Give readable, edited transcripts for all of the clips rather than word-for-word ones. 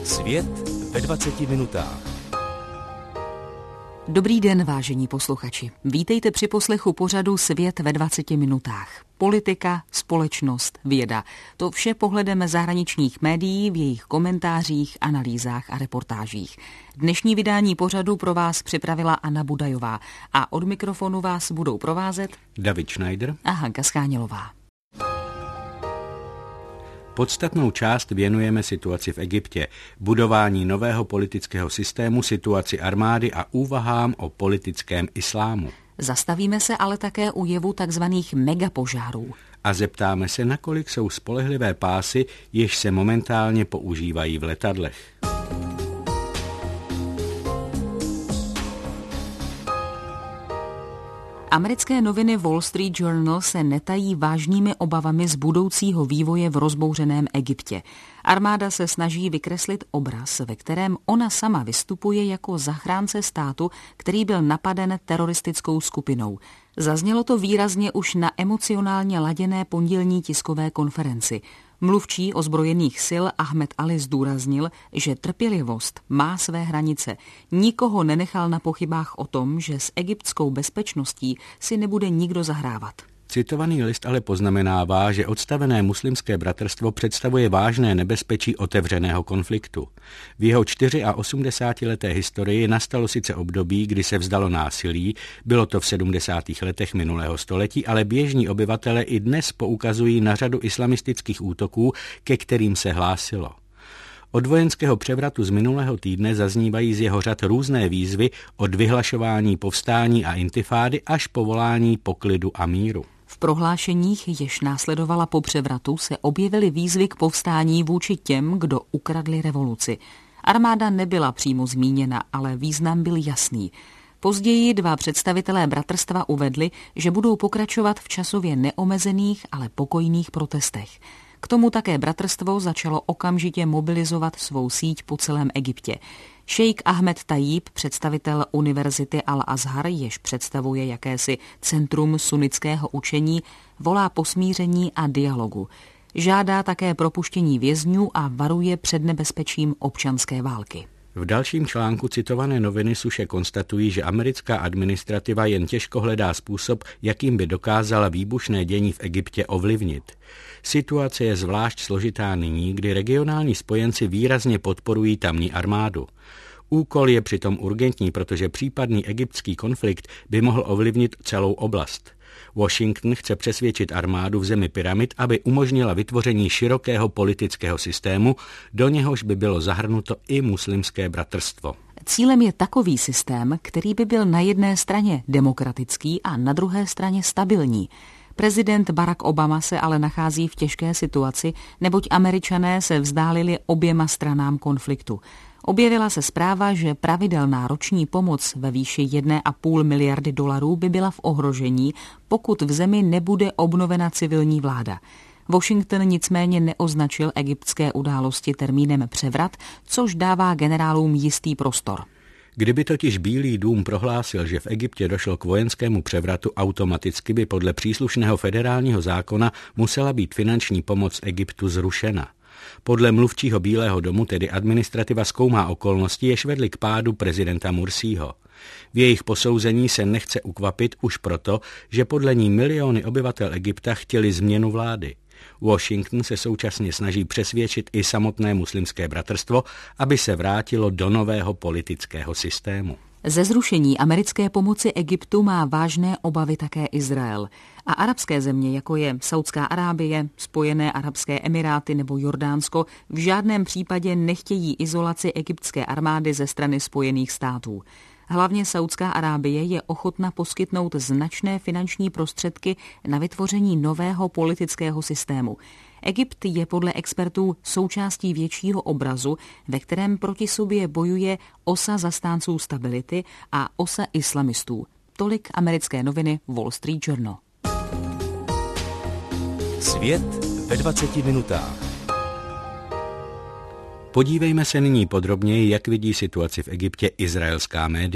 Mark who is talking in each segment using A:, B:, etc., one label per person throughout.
A: Svět ve 20 minutách.
B: Dobrý den, vážení posluchači. Vítejte při poslechu pořadu Svět ve 20 minutách. Politika, společnost, věda. To vše pohledem zahraničních médií v jejich komentářích, analýzách a reportážích. Dnešní vydání pořadu pro vás připravila Anna Budajová a od mikrofonu vás budou provázet
C: David Schneider
B: a Hanka Skánělová.
C: Podstatnou část věnujeme situaci v Egyptě, budování nového politického systému, situaci armády a úvahám o politickém islámu.
B: Zastavíme se ale také u jevu takzvaných megapožárů.
C: A zeptáme se, nakolik jsou spolehlivé pásy, jež se momentálně používají v letadlech.
B: Americké noviny Wall Street Journal se netají vážnými obavami z budoucího vývoje v rozbouřeném Egyptě. Armáda se snaží vykreslit obraz, ve kterém ona sama vystupuje jako zachránce státu, který byl napaden teroristickou skupinou. Zaznělo to výrazně už na emocionálně laděné pondělní tiskové konferenci. Mluvčí ozbrojených sil Ahmed Ali zdůraznil, že trpělivost má své hranice. Nikoho nenechal na pochybách o tom, že s egyptskou bezpečností si nebude nikdo zahrávat.
C: Citovaný list ale poznamenává, že odstavené muslimské bratrstvo představuje vážné nebezpečí otevřeného konfliktu. V jeho 84leté historii nastalo sice období, kdy se vzdalo násilí, bylo to v 70. letech minulého století, ale běžní obyvatele i dnes poukazují na řadu islamistických útoků, ke kterým se hlásilo. Od vojenského převratu z minulého týdne zaznívají z jeho řad různé výzvy od vyhlašování povstání a intifády až po volání poklidu a míru.
B: V prohlášeních, jež následovala po převratu, se objevily výzvy k povstání vůči těm, kdo ukradli revoluci. Armáda nebyla přímo zmíněna, ale význam byl jasný. Později dva představitelé bratrstva uvedli, že budou pokračovat v časově neomezených, ale pokojných protestech. K tomu také bratrstvo začalo okamžitě mobilizovat svou síť po celém Egyptě. Šejk Ahmed Tajib, představitel Univerzity Al-Azhar, jež představuje jakési centrum sunnického učení, volá po smíření a dialogu. Žádá také propuštění vězňů a varuje před nebezpečím občanské války.
C: V dalším článku citované noviny suše konstatují, že americká administrativa jen těžko hledá způsob, jakým by dokázala výbušné dění v Egyptě ovlivnit. Situace je zvlášť složitá nyní, kdy regionální spojenci výrazně podporují tamní armádu. Úkol je přitom urgentní, protože případný egyptský konflikt by mohl ovlivnit celou oblast. Washington chce přesvědčit armádu v zemi pyramid, aby umožnila vytvoření širokého politického systému, do něhož by bylo zahrnuto i muslimské bratrstvo.
B: Cílem je takový systém, který by byl na jedné straně demokratický a na druhé straně stabilní. Prezident Barack Obama se ale nachází v těžké situaci, neboť Američané se vzdálili oběma stranám konfliktu. Objevila se zpráva, že pravidelná roční pomoc ve výši 1,5 miliardy dolarů by byla v ohrožení, pokud v zemi nebude obnovena civilní vláda. Washington nicméně neoznačil egyptské události termínem převrat, což dává generálům jistý prostor.
C: Kdyby totiž Bílý dům prohlásil, že v Egyptě došlo k vojenskému převratu, automaticky by podle příslušného federálního zákona musela být finanční pomoc Egyptu zrušena. Podle mluvčího Bílého domu tedy administrativa zkoumá okolnosti, jež vedly k pádu prezidenta Mursího. V jejich posouzení se nechce ukvapit už proto, že podle ní miliony obyvatel Egypta chtěli změnu vlády. Washington se současně snaží přesvědčit i samotné muslimské bratrstvo, aby se vrátilo do nového politického systému.
B: Ze zrušení americké pomoci Egyptu má vážné obavy také Izrael. A arabské země, jako je Saudská Arábie, Spojené arabské emiráty nebo Jordánsko, v žádném případě nechtějí izolaci egyptské armády ze strany Spojených států. Hlavně Saudská Arábie je ochotna poskytnout značné finanční prostředky na vytvoření nového politického systému. Egypt je podle expertů součástí většího obrazu, ve kterém proti sobě bojuje osa zastánců stability a osa islamistů. Tolik americké noviny Wall Street Journal.
A: Svět ve 20 minutách.
C: Podívejme se nyní podrobněji, jak vidí situaci v Egyptě izraelská média.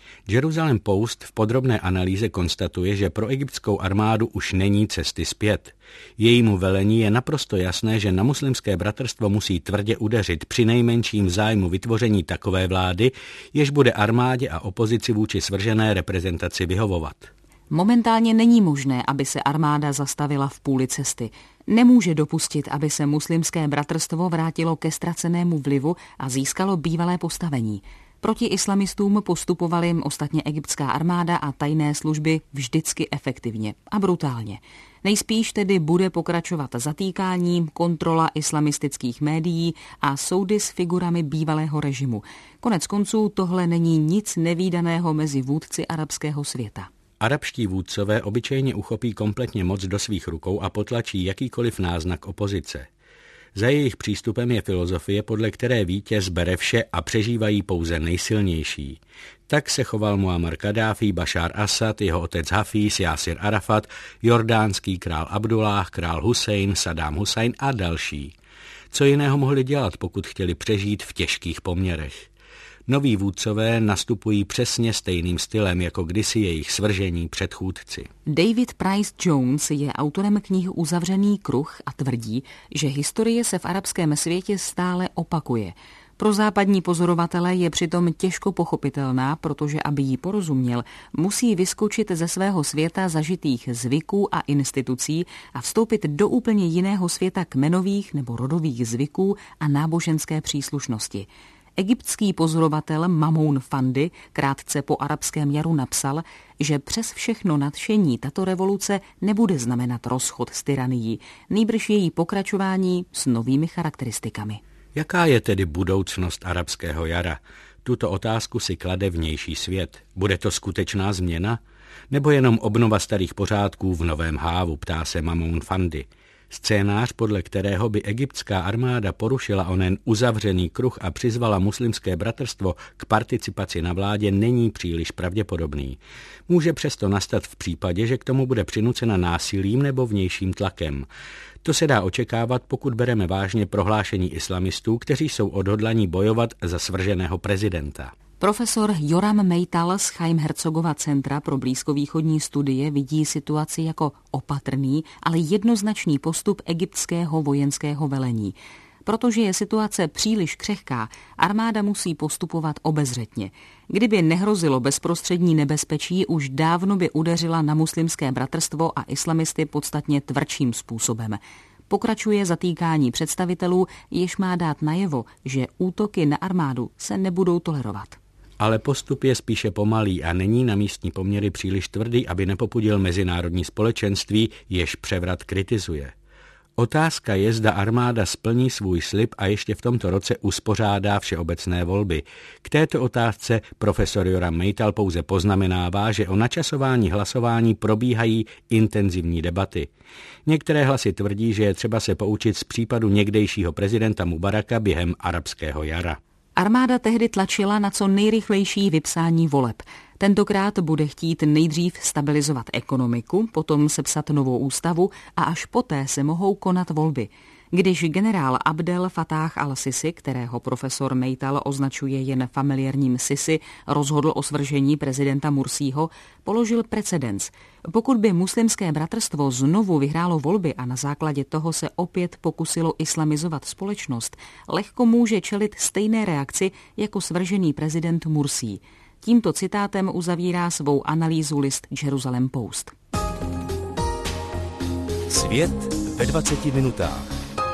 C: Jerusalem Post v podrobné analýze konstatuje, že pro egyptskou armádu už není cesty zpět. Jejímu velení je naprosto jasné, že na muslimské bratrstvo musí tvrdě udeřit přinejmenším v zájmu vytvoření takové vlády, jež bude armádě a opozici vůči svržené reprezentaci vyhovovat.
B: Momentálně není možné, aby se armáda zastavila v půli cesty. Nemůže dopustit, aby se muslimské bratrstvo vrátilo ke ztracenému vlivu a získalo bývalé postavení. Proti islamistům postupovaly ostatně egyptská armáda a tajné služby vždycky efektivně a brutálně. Nejspíš tedy bude pokračovat zatýkání, kontrola islamistických médií a soudy s figurami bývalého režimu. Konec konců tohle není nic nevídaného mezi vůdci arabského světa.
C: Arabští vůdcové obyčejně uchopí kompletně moc do svých rukou a potlačí jakýkoliv náznak opozice. Za jejich přístupem je filozofie, podle které vítěz bere vše a přežívají pouze nejsilnější. Tak se choval Muammar Kaddáfí, Bašár Asad, jeho otec Hafíz, Jásir Arafat, jordánský král Abdullah, král Husajn, Saddám Husajn a další. Co jiného mohli dělat, pokud chtěli přežít v těžkých poměrech? Noví vůdcové nastupují přesně stejným stylem, jako kdysi jejich svržení předchůdci.
B: David Price Jones je autorem knihy Uzavřený kruh a tvrdí, že historie se v arabském světě stále opakuje. Pro západní pozorovatele je přitom těžko pochopitelná, protože aby jí porozuměl, musí vyskočit ze svého světa zažitých zvyků a institucí a vstoupit do úplně jiného světa kmenových nebo rodových zvyků a náboženské příslušnosti. Egyptský pozorovatel Mamoun Fandi krátce po arabském jaru napsal, že přes všechno nadšení tato revoluce nebude znamenat rozchod s tyranií, nýbrž její pokračování s novými charakteristikami.
C: Jaká je tedy budoucnost arabského jara? Tuto otázku si klade vnější svět. Bude to skutečná změna? Nebo jenom obnova starých pořádků v novém hávu, ptá se Mamoun Fandi. Scénář, podle kterého by egyptská armáda porušila onen uzavřený kruh a přizvala muslimské bratrstvo k participaci na vládě, není příliš pravděpodobný. Může přesto nastat v případě, že k tomu bude přinucena násilím nebo vnějším tlakem. To se dá očekávat, pokud bereme vážně prohlášení islamistů, kteří jsou odhodlaní bojovat za svrženého prezidenta.
B: Profesor Joram Meital z Chaim-Herzogova centra pro blízkovýchodní studie vidí situaci jako opatrný, ale jednoznačný postup egyptského vojenského velení. Protože je situace příliš křehká, armáda musí postupovat obezřetně. Kdyby nehrozilo bezprostřední nebezpečí, už dávno by udeřila na muslimské bratrstvo a islamisty podstatně tvrdším způsobem. Pokračuje zatýkání představitelů, jež má dát najevo, že útoky na armádu se nebudou tolerovat.
C: Ale postup je spíše pomalý a není na místní poměry příliš tvrdý, aby nepopudil mezinárodní společenství, jež převrat kritizuje. Otázka je, zda armáda splní svůj slib a ještě v tomto roce uspořádá všeobecné volby. K této otázce profesor Joram Meital pouze poznamenává, že o načasování hlasování probíhají intenzivní debaty. Některé hlasy tvrdí, že je třeba se poučit z případu někdejšího prezidenta Mubaraka během arabského jara.
B: Armáda tehdy tlačila na co nejrychlejší vypsání voleb. Tentokrát bude chtít nejdřív stabilizovat ekonomiku, potom sepsat novou ústavu a až poté se mohou konat volby. Když generál Abdel Fattah al-Sisi, kterého profesor Meital označuje jen familiárním Sisi, rozhodl o svržení prezidenta Mursího, položil precedens. Pokud by muslimské bratrstvo znovu vyhrálo volby a na základě toho se opět pokusilo islamizovat společnost, lehko může čelit stejné reakci jako svržený prezident Mursí. Tímto citátem uzavírá svou analýzu list Jerusalem Post.
A: Svět ve 20 minutách.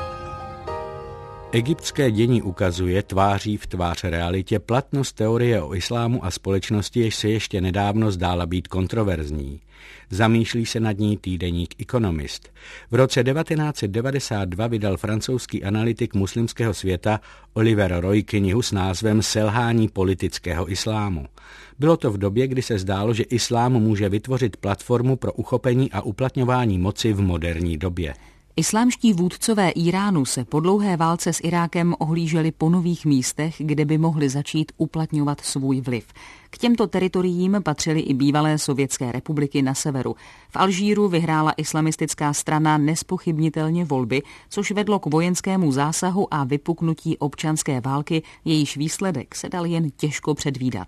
C: Egyptské dění ukazuje tváří v tvář realitě platnost teorie o islámu a společnosti, jež se ještě nedávno zdála být kontroverzní. Zamýšlí se nad ní týdeník Economist. V roce 1992 vydal francouzský analytik muslimského světa Oliver Roy knihu s názvem Selhání politického islámu. Bylo to v době, kdy se zdálo, že islám může vytvořit platformu pro uchopení a uplatňování moci v moderní době.
B: Islámští vůdcové Iránu se po dlouhé válce s Irákem ohlíželi po nových místech, kde by mohli začít uplatňovat svůj vliv. K těmto teritoriím patřily i bývalé sovětské republiky na severu. V Alžíru vyhrála islamistická strana nezpochybnitelně volby, což vedlo k vojenskému zásahu a vypuknutí občanské války, jejíž výsledek se dal jen těžko předvídat.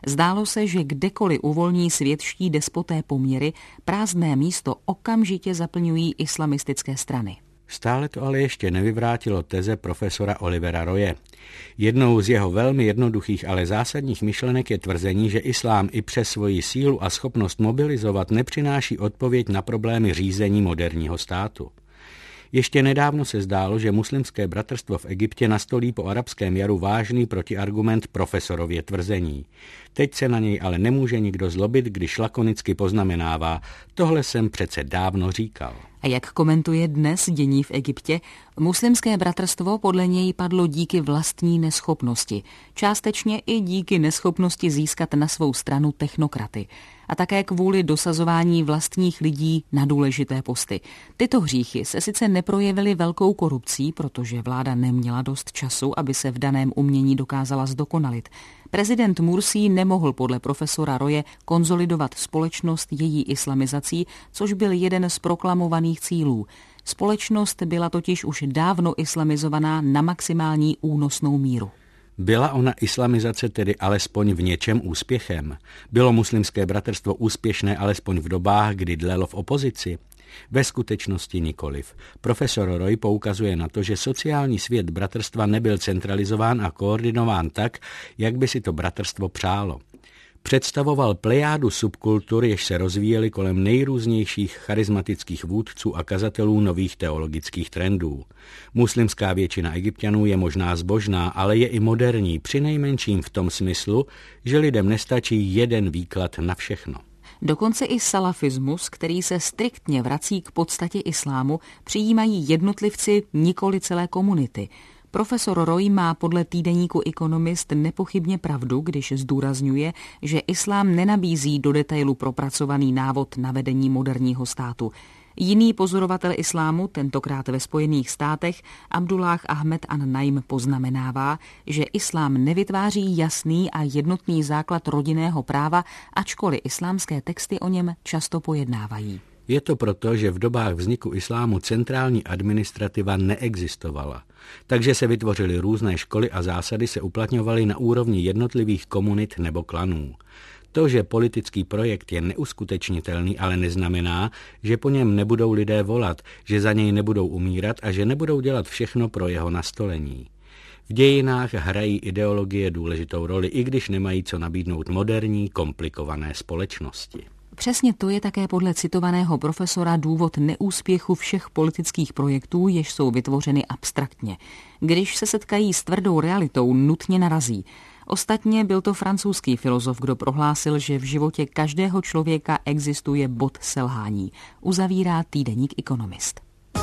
B: Zdálo se, že kdekoliv uvolní světští despoté poměry, prázdné místo okamžitě zaplňují islamistické strany.
C: Stále to ale ještě nevyvrátilo teze profesora Olivera Roye. Jednou z jeho velmi jednoduchých, ale zásadních myšlenek je tvrzení, že islám i přes svoji sílu a schopnost mobilizovat nepřináší odpověď na problémy řízení moderního státu. Ještě nedávno se zdálo, že muslimské bratrstvo v Egyptě nastolí po arabském jaru vážný protiargument profesorově tvrzení. Teď se na něj ale nemůže nikdo zlobit, když lakonicky poznamenává: tohle jsem přece dávno říkal.
B: A jak komentuje dnes dění v Egyptě, muslimské bratrstvo podle něj padlo díky vlastní neschopnosti, částečně i díky neschopnosti získat na svou stranu technokraty a také kvůli dosazování vlastních lidí na důležité posty. Tyto hříchy se sice neprojevily velkou korupcí, protože vláda neměla dost času, aby se v daném umění dokázala zdokonalit. Prezident Mursi nemohl podle profesora Roye konzolidovat společnost její islamizací, což byl jeden z proklamovaných cílů. Společnost byla totiž už dávno islamizovaná na maximální únosnou míru.
C: Byla ona islamizace tedy alespoň v něčem úspěchem? Bylo muslimské bratrstvo úspěšné alespoň v dobách, kdy dlelo v opozici? Ve skutečnosti nikoliv. Profesor Roy poukazuje na to, že sociální svět bratrstva nebyl centralizován a koordinován tak, jak by si to bratrstvo přálo. Představoval plejádu subkultur, jež se rozvíjely kolem nejrůznějších charismatických vůdců a kazatelů nových teologických trendů. Muslimská většina Egypťanů je možná zbožná, ale je i moderní, přinejmenším v tom smyslu, že lidem nestačí jeden výklad na všechno.
B: Dokonce i salafismus, který se striktně vrací k podstatě islámu, přijímají jednotlivci, nikoli celé komunity. Profesor Roy má podle týdeníku Economist nepochybně pravdu, když zdůrazňuje, že islám nenabízí do detailu propracovaný návod na vedení moderního státu. Jiný pozorovatel islámu, tentokrát ve Spojených státech, Abdullah Ahmed an-Naim, poznamenává, že islám nevytváří jasný a jednotný základ rodinného práva, ačkoliv islámské texty o něm často pojednávají.
C: Je to proto, že v dobách vzniku islámu centrální administrativa neexistovala, takže se vytvořily různé školy a zásady se uplatňovaly na úrovni jednotlivých komunit nebo klanů. To, že politický projekt je neuskutečnitelný, ale neznamená, že po něm nebudou lidé volat, že za něj nebudou umírat a že nebudou dělat všechno pro jeho nastolení. V dějinách hrají ideologie důležitou roli, i když nemají co nabídnout moderní, komplikované společnosti.
B: Přesně to je také podle citovaného profesora důvod neúspěchu všech politických projektů, jež jsou vytvořeny abstraktně. Když se setkají s tvrdou realitou, nutně narazí. Ostatně byl to francouzský filozof, kdo prohlásil, že v životě každého člověka existuje bod selhání. Uzavírá týdeník Economist.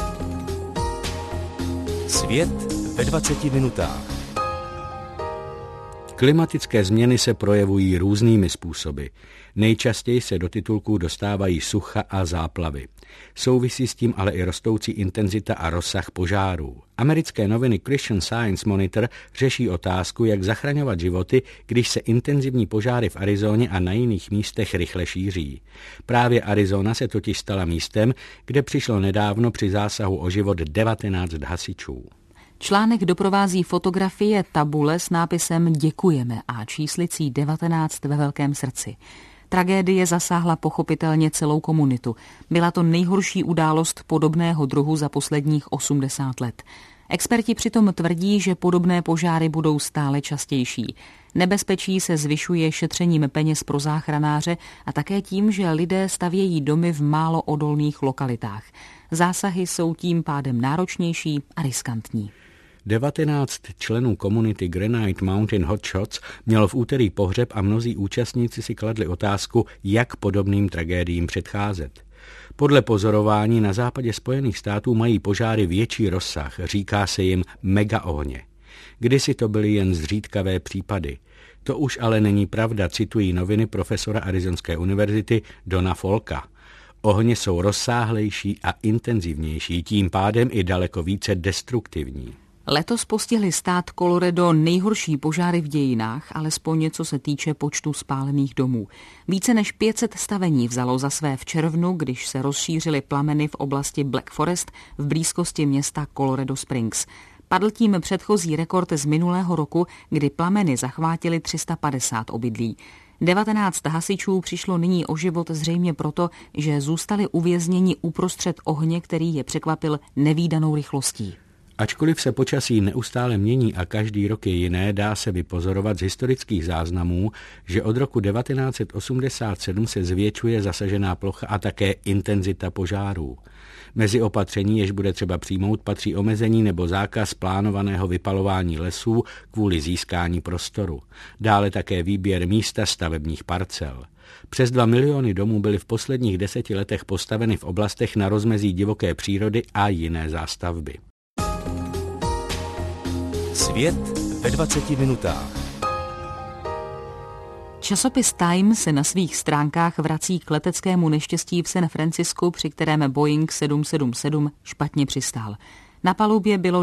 A: Svět ve 20 minutách.
C: Klimatické změny se projevují různými způsoby. Nejčastěji se do titulků dostávají sucha a záplavy. Souvisí s tím ale i rostoucí intenzita a rozsah požárů. Americké noviny Christian Science Monitor řeší otázku, jak zachraňovat životy, když se intenzivní požáry v Arizoně a na jiných místech rychle šíří. Právě Arizona se totiž stala místem, kde přišlo nedávno při zásahu o život 19 hasičů.
B: Článek doprovází fotografie tabule s nápisem Děkujeme a číslicí 19 ve velkém srdci. Tragédie zasáhla pochopitelně celou komunitu. Byla to nejhorší událost podobného druhu za posledních 80 let. Experti přitom tvrdí, že podobné požáry budou stále častější. Nebezpečí se zvyšuje šetřením peněz pro záchranáře a také tím, že lidé stavějí domy v málo odolných lokalitách. Zásahy jsou tím pádem náročnější a riskantní.
C: 19 členů komunity Granite Mountain Hotshots mělo v úterý pohřeb a mnozí účastníci si kladli otázku, jak podobným tragédiím předcházet. Podle pozorování na západě Spojených států mají požáry větší rozsah, říká se jim megaohně. Kdysi to byly jen zřídkavé případy. To už ale není pravda, citují noviny profesora Arizonské univerzity Dona Folka. Ohně jsou rozsáhlejší a intenzivnější, tím pádem i daleko více destruktivní.
B: Letos postihly stát Colorado nejhorší požáry v dějinách, alespoň co se týče počtu spálených domů. Více než 500 stavení vzalo za své v červnu, když se rozšířily plameny v oblasti Black Forest v blízkosti města Colorado Springs. Padl tím předchozí rekord z minulého roku, kdy plameny zachvátily 350 obydlí. 19 hasičů přišlo nyní o život zřejmě proto, že zůstali uvězněni uprostřed ohně, který je překvapil nevídanou rychlostí.
C: Ačkoliv se počasí neustále mění a každý rok je jiné, dá se vypozorovat z historických záznamů, že od roku 1987 se zvětšuje zasažená plocha a také intenzita požárů. Mezi opatření, jež bude třeba přijmout, patří omezení nebo zákaz plánovaného vypalování lesů kvůli získání prostoru. Dále také výběr místa stavebních parcel. Přes 2 miliony domů byly v posledních 10 letech postaveny v oblastech na rozmezí divoké přírody a jiné zástavby.
A: Svět ve 20 minutách.
B: Časopis Time se na svých stránkách vrací k leteckému neštěstí v San Francisku, při kterém Boeing 777 špatně přistál. Na palubě bylo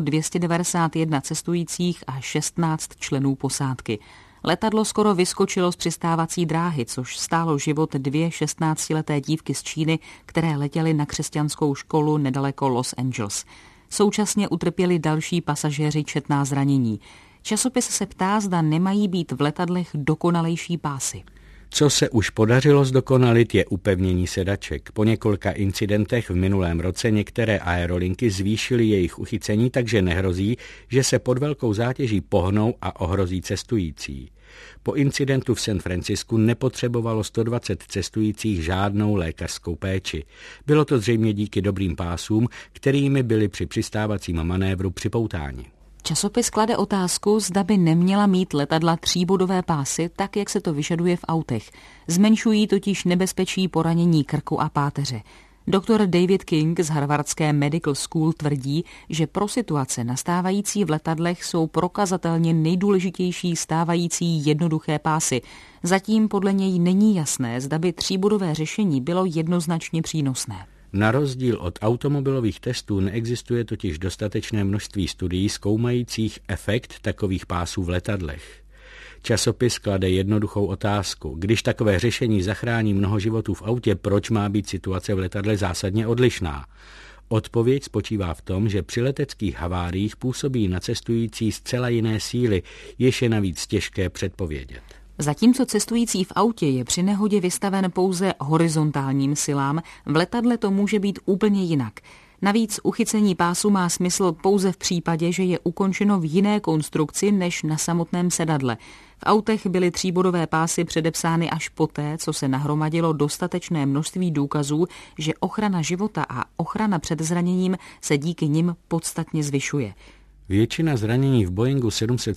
B: 291 cestujících a 16 členů posádky. Letadlo skoro vyskočilo z přistávací dráhy, což stálo život 2 16leté dívky z Číny, které letěly na křesťanskou školu nedaleko Los Angeles. Současně utrpěli další pasažéři četná zranění. Časopis se ptá, zda nemají být v letadlech dokonalejší pásy.
C: Co se už podařilo zdokonalit, je upevnění sedaček. Po několika incidentech v minulém roce některé aerolinky zvýšily jejich uchycení, takže nehrozí, že se pod velkou zátěží pohnou a ohrozí cestující. Po incidentu v San Francisku nepotřebovalo 120 cestujících žádnou lékařskou péči. Bylo to zřejmě díky dobrým pásům, kterými byli při přistávacím manévru připoutáni.
B: Časopis klade otázku, zda by neměla mít letadla 3bodové pásy, tak jak se to vyžaduje v autech. Zmenšují totiž nebezpečí poranění krku a páteře. Doktor David King z Harvardské Medical School tvrdí, že pro situace nastávající v letadlech jsou prokazatelně nejdůležitější stávající jednoduché pásy. Zatím podle něj není jasné, zda by 3bodové řešení bylo jednoznačně přínosné.
C: Na rozdíl od automobilových testů neexistuje totiž dostatečné množství studií zkoumajících efekt takových pásů v letadlech. Časopis klade jednoduchou otázku. Když takové řešení zachrání mnoho životů v autě, proč má být situace v letadle zásadně odlišná? Odpověď spočívá v tom, že při leteckých haváriích působí na cestující zcela jiné síly, jež je navíc těžké předpovědět.
B: Zatímco cestující v autě je při nehodě vystaven pouze horizontálním silám, v letadle to může být úplně jinak. Navíc uchycení pásu má smysl pouze v případě, že je ukončeno v jiné konstrukci než na samotném sedadle. V autech byly 3bodové pásy předepsány až poté, co se nahromadilo dostatečné množství důkazů, že ochrana života a ochrana před zraněním se díky nim podstatně zvyšuje.
C: Většina zranění v Boeingu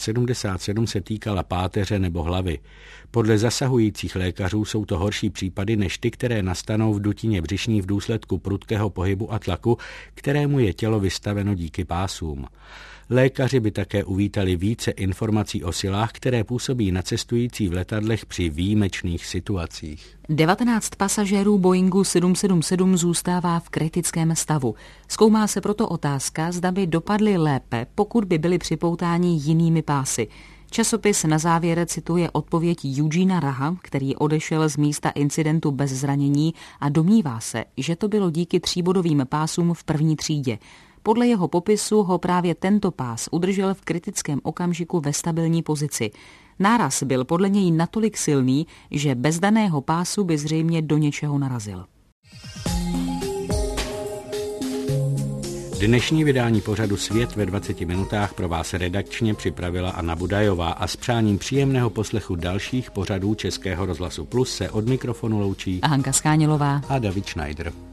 C: 777 se týkala páteře nebo hlavy. Podle zasahujících lékařů jsou to horší případy než ty, které nastanou v dutině břišní v důsledku prudkého pohybu a tlaku, kterému je tělo vystaveno díky pásům. Lékaři by také uvítali více informací o silách, které působí na cestující v letadlech při výjimečných situacích.
B: 19 pasažérů Boeingu 777 zůstává v kritickém stavu. Zkoumá se proto otázka, zda by dopadly lépe, pokud by byli připoutáni jinými pásy. Časopis na závěr cituje odpověď Eugena Raha, který odešel z místa incidentu bez zranění a domnívá se, že to bylo díky 3bodovým pásům v první třídě. Podle jeho popisu ho právě tento pás udržel v kritickém okamžiku ve stabilní pozici. Náraz byl podle něj natolik silný, že bez daného pásu by zřejmě do něčeho narazil.
C: Dnešní vydání pořadu Svět ve 20 minutách pro vás redakčně připravila Anna Budajová a s přáním příjemného poslechu dalších pořadů Českého rozhlasu Plus se od mikrofonu loučí
B: Hanka Skánělová
C: a David Schneider.